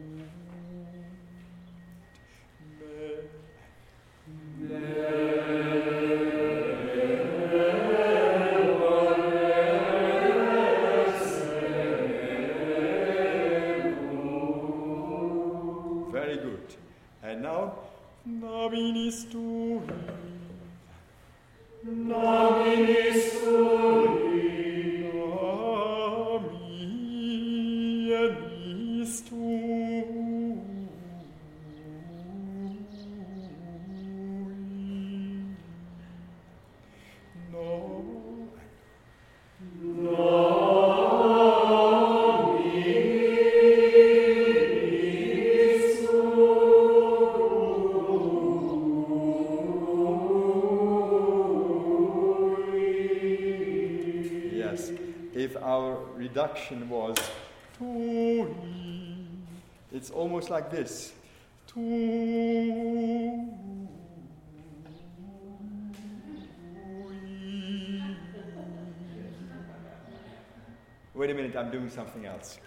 Very good. And now, nominis tui. Nominis tui. Nominis tui. No. Yes, if our reduction was tui, it's almost like this. Tui. Wait a minute, I'm doing something else.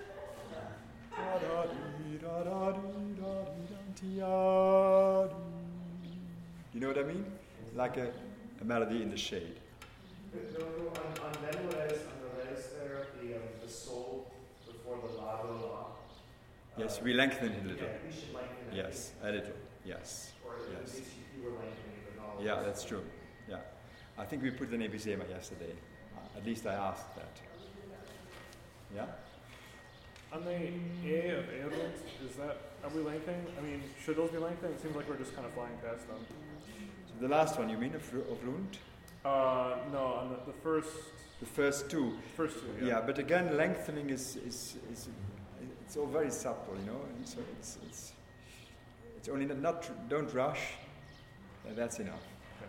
You know what I mean? Like a, a melody in the shade. No, no, on, on Memores, on the res there, the, um, the sol before the la, do, la. Yes, uh, we lengthen it a little. Yeah, we should lengthen it. Yes, a little. Yes. Or at Yes. least you, you were lengthening it, but not all. Yeah, of us. that's true. Yeah. I think we put an emphysema yesterday. Uh, At least I asked that. Yeah? On the A of erunt, is that, are we lengthening? I mean, should those be lengthened? It seems like we're just kind of flying past them. So the last one, you mean, of, Ru- of Rund? Uh, no, on the, the first, The first two. first two, Yeah, yeah. but again, lengthening is, is, is it's all very subtle, you know, and so it's, it's, it's only not, not don't rush, and that's enough.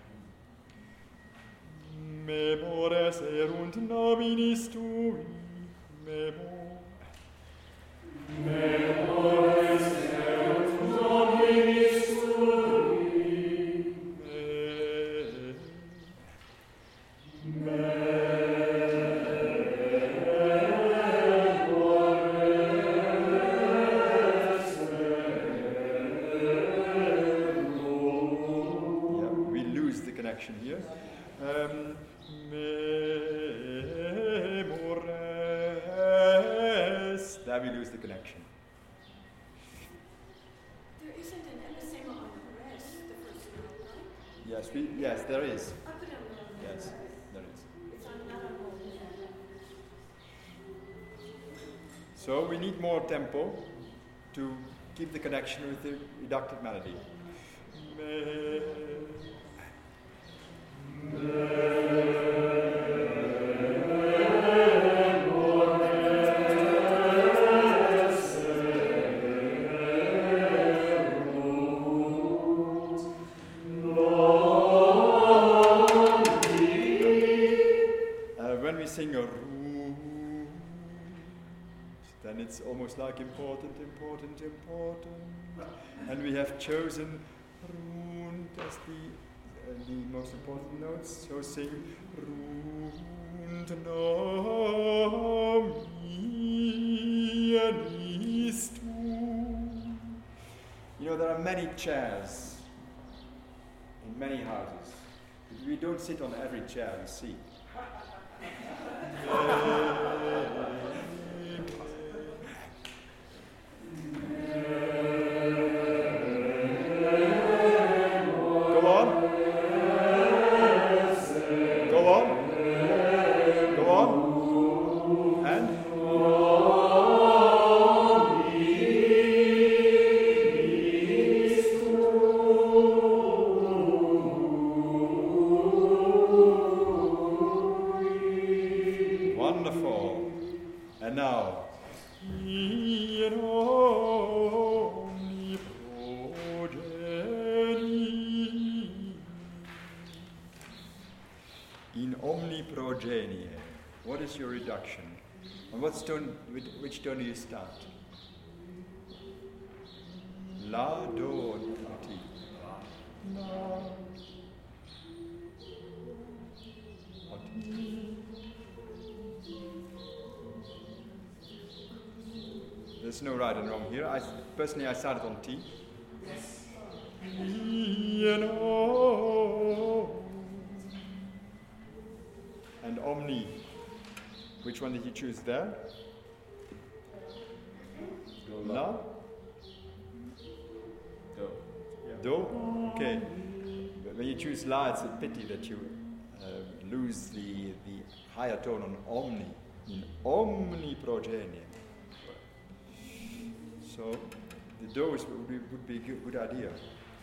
Memores erunt nominis tui, memor. Memores erunt nominis tui. Yeah, we connection here. Um, memores. There we lose the connection. There isn't an emphysema on res, the first note, right? Yes, we, yes, there is. I put it on Yes, there is. It's on, not on hold. So we need more tempo to keep the connection with the reductive melody. Me- Uh, when we sing a root, then it's almost like important, important, important. And we have chosen root as the, uh, the most important notes. So sing root no mi anis tu. You know, there are many chairs in many houses. We don't sit on every chair we see. Go on. Go on. Go on. And? Wonderful. And now. In omni progenie. In omni progenie. What is your reduction? On what tone, with which tone do you start? La, do, or ti? La. Or ti? There's no right and wrong here. I, personally, I started on T. Yes. And omni. Which one did you choose there? La? Do. Do? Okay. But when you choose La, it's a pity that you uh, lose the, the higher tone on omni. In omni progenie. So the Do is, would be, would be a good, good idea.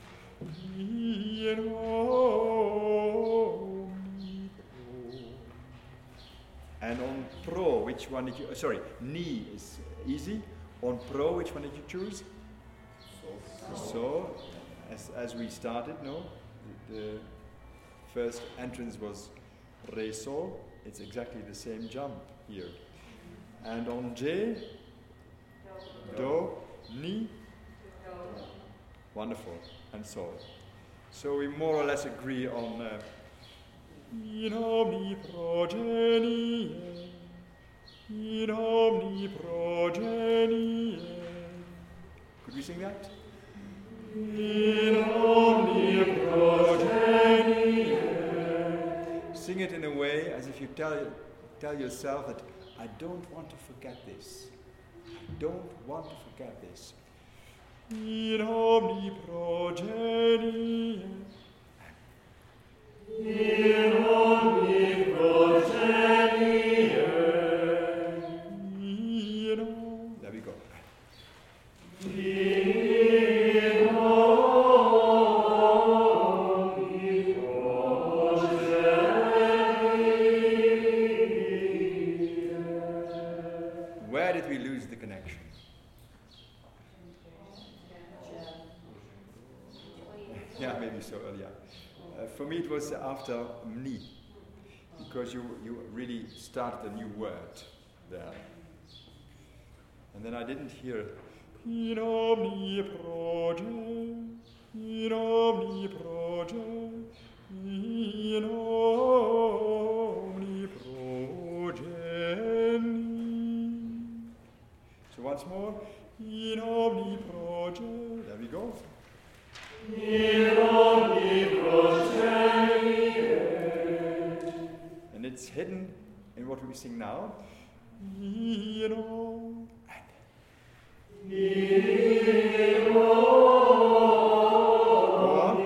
And on pro, which one did you, uh, sorry, Ni is easy. On pro, which one did you choose? So, so as, as we started, no? The, the first entrance was Re, Sol. It's exactly the same jump here. And on J, Do, Ni, wonderful, and Sol. So we more or less agree on uh, in omni progenie, in omni progenie. Could we sing that? In omni progenie. Sing it in a way as if you tell, tell yourself that I don't want to forget this. I don't want to forget this. In omni progenie. In omni progenie. In om- There we go. In omni progenie. Where did we lose the connection? Yeah, maybe so earlier. Uh, for me, it was after Mni, because you you really started a new word there, and then I didn't hear in omni proge, in omni proge, in omni progenie. So once more, in omni proge. There we go. In omni progenie. hidden in what we sing now. You know, and go on.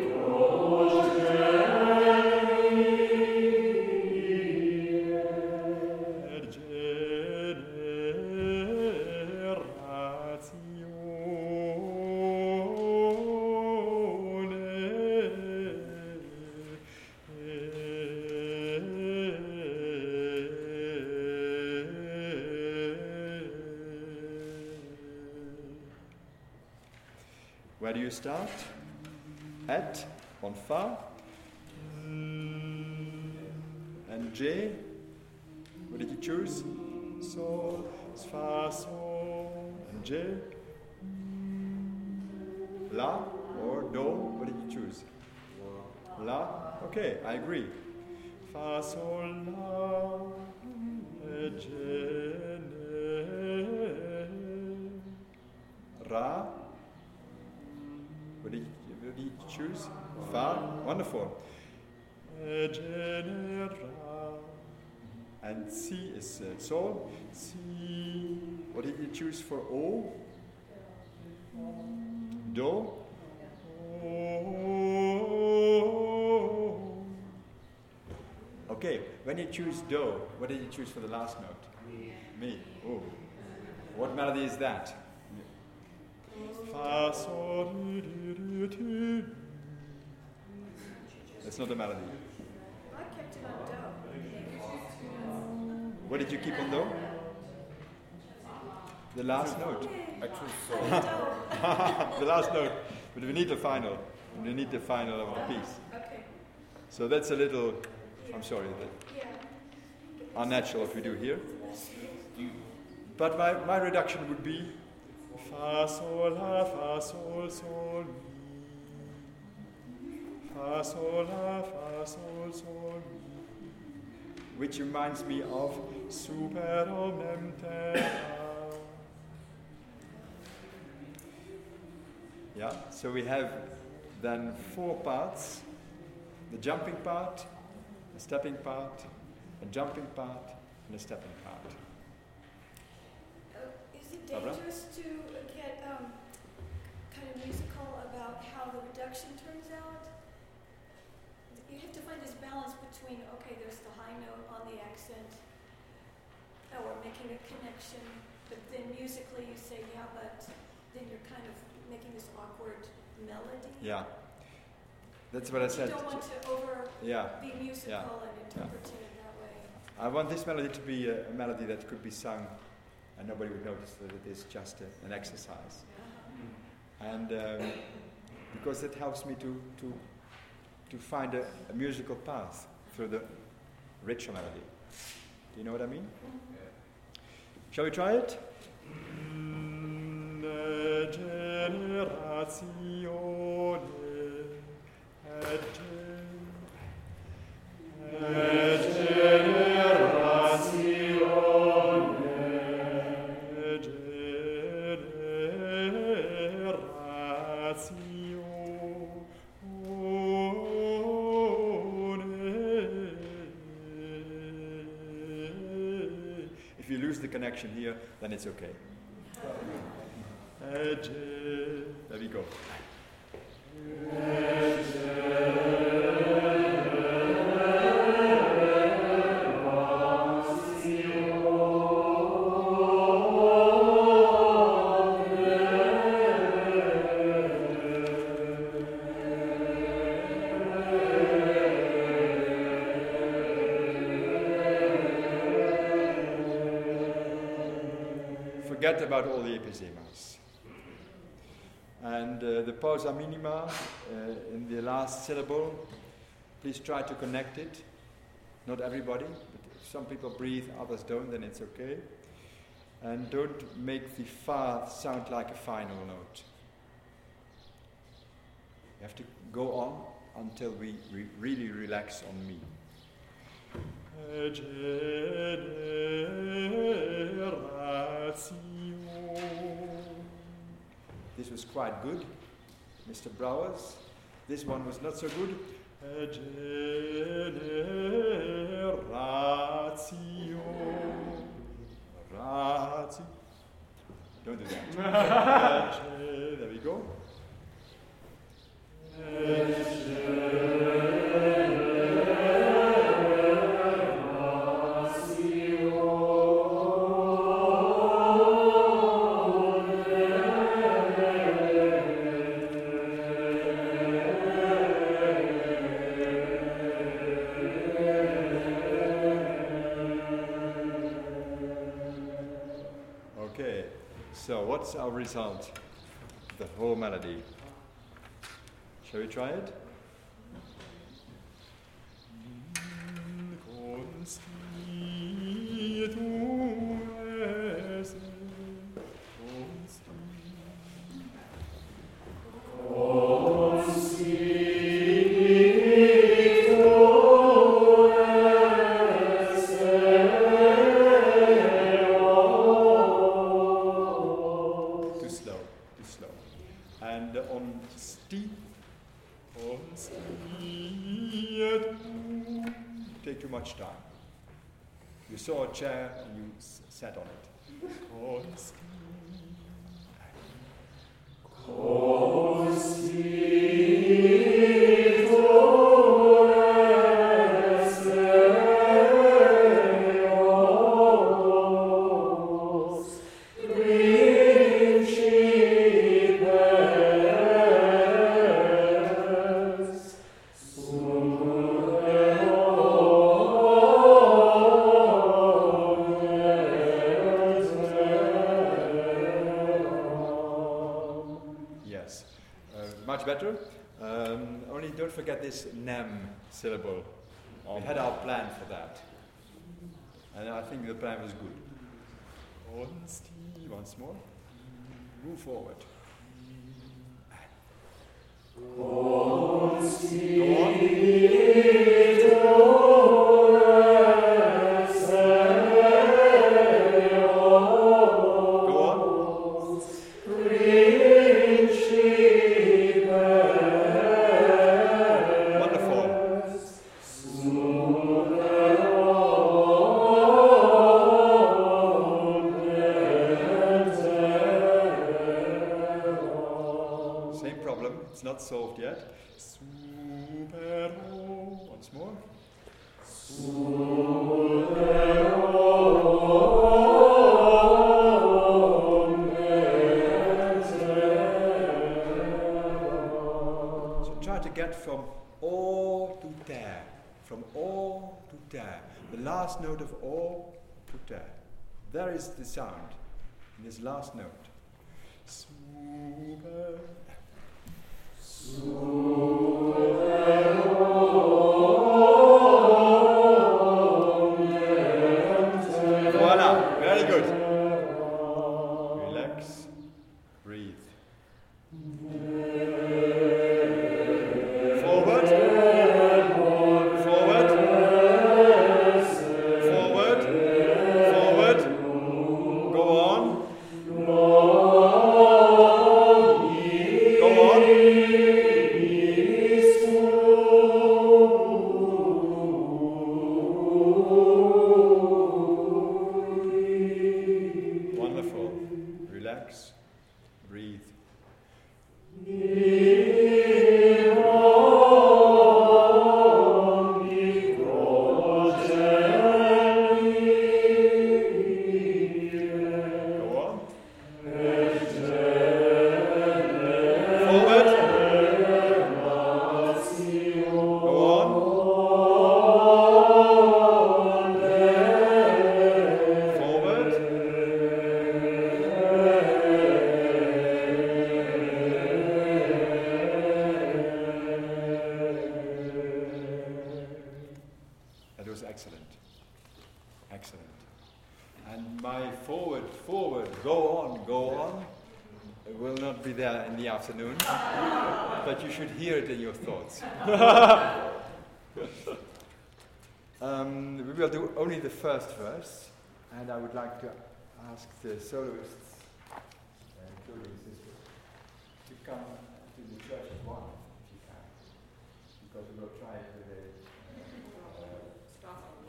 Where do you start? At, on Fa, and J. What did you choose? Sol, Fa, Sol, and J. La or Do. What did you choose? La. Okay, I agree. Fa, Sol, La, J, Ra. What did you, what did you choose? Fa. Wonderful. And C is uh, Sol. C. What did you choose for O? Do. Okay, when you choose Do, what did you choose for the last note? Me. Me. Oh. What melody is that? Fa, sol, do, do, do. That's not a melody. I kept it on Do. What did you keep on Do? The last note. I choose Sol. The last note. But we need the final. We need the final of the piece. Okay. So that's a little, I'm sorry, that Yeah. unnatural what we do here. But my, my reduction would be Fa, Sol, La, Fa, Sol, Sol, Mi. Fa, Sol, La, Fa, Sol, Sol, Mi. Which reminds me of Super Omnem Terra. Yeah, so we have then four parts: the jumping part, the stepping part, a jumping part, and a stepping part. Uh, is it Barbara? dangerous to get um, kind of musical about how the reduction turns out? You have to find this balance between, okay, there's the high note on the accent, oh, we're making a connection, but then musically you say, yeah, but then you're kind of making this awkward melody. Yeah, that's what I said. You don't want to over Yeah. be musical Yeah. and interpret it that way. I want this melody to be a, a melody that could be sung, and nobody would notice that it is just a, an exercise. Uh-huh. And um, because it helps me to to to find a, a musical path through the richer melody. Do you know what I mean? Shall we try it? If you lose the connection here, then it's okay. There we go. Forget about all the episemas. And uh, the pausa minima uh, in the last syllable, please try to connect it. Not everybody, but if some people breathe, others don't, then it's okay. And don't make the fa sound like a final note. You have to go on until we re- really relax on me. This was quite good, Mister Brouwers. This one was not so good. Don't do that. There we go. Okay, so what's our result? The whole melody. Shall we try it? Too slow, too slow. And on sti, on sti, take too much time. You saw a chair and you s- sat on it. On sti. Yes, uh, much better. Um, only don't forget this nam syllable. We had our plan for that. And I think the plan was good. Once once more. Move forward. Go on. Go on. Same problem, it's not solved yet. Supero. Once more. So try to get from o to ter. From o to ter. The last note of o to ter. There is the sound in this last note. Super. Voila, very good. Relax, breathe. Forward, forward, forward, forward. Go on. Go on. Wonderful. Relax. Breathe. Go on. Forward. Go on. Forward. That was excellent. Excellent. And my forward, forward, go on, go on, will not be there in the afternoon, but you should hear it in your thoughts. um, we will do only the first verse, and I would like to ask the soloists, uh, including sister, to come to the church at one, if you can, because we will try it with a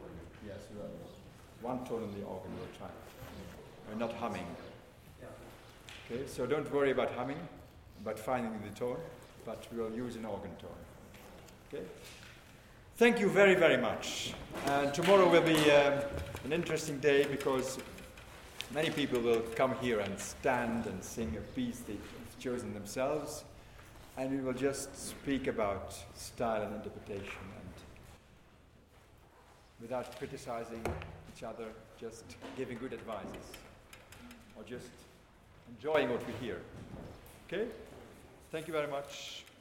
yes, we will. One tone on the organ, we'll try. We're not humming. Okay, so don't worry about humming, about finding the tone, but we'll use an organ tone. Okay? Thank you very, very much. And tomorrow will be um, an interesting day because many people will come here and stand and sing a piece they've chosen themselves, and we will just speak about style and interpretation, and without criticizing each other, just giving good advices, or just enjoying what we hear. Okay? Thank you very much.